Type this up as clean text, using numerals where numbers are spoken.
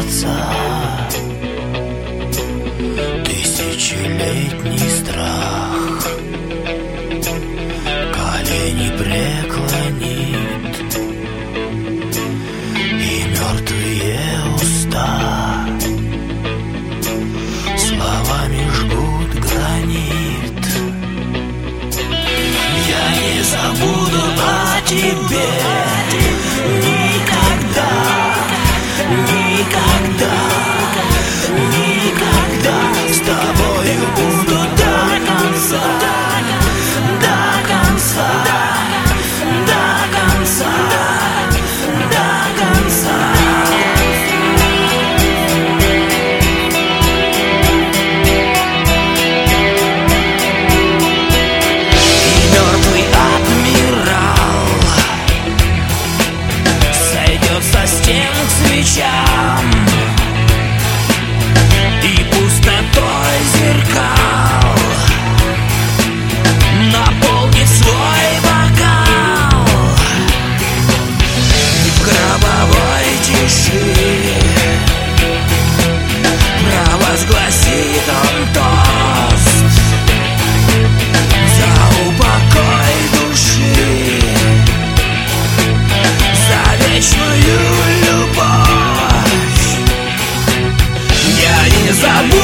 сердца. Тысячелетний страх колени преклонит, и мертвые уста словами жгут гранит. Я не забуду о тебе никогда, никогда, никогда. С тобою буду до конца, до конца, до конца, до конца. И мертвый адмирал сойдет со стен к свечам, и пустотой зеркал наполнит свой бокал. В гробовой тиши провозгласит он тост за упокой души, за вечную любовь. Я не забуду